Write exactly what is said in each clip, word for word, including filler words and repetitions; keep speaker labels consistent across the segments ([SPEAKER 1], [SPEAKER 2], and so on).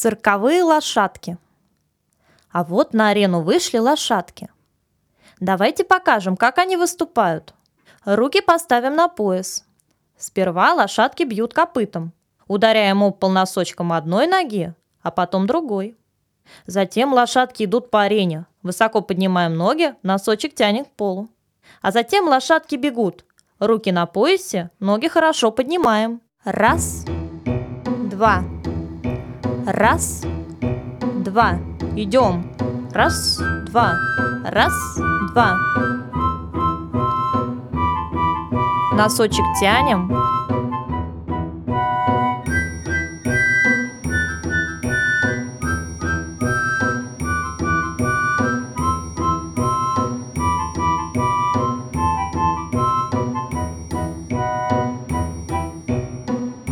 [SPEAKER 1] Цирковые лошадки. А вот на арену вышли лошадки. Давайте покажем, как они выступают. Руки поставим на пояс. Сперва лошадки бьют копытом. Ударяем об пол носочком одной ноги, а потом другой. Затем лошадки идут по арене. Высоко поднимаем ноги, носочек тянем к полу. А затем лошадки бегут. Руки на поясе, ноги хорошо поднимаем. Раз, два. Раз, два. Идем. Раз, два. Раз, два. Носочек тянем.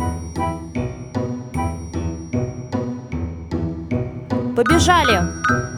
[SPEAKER 1] Побежали!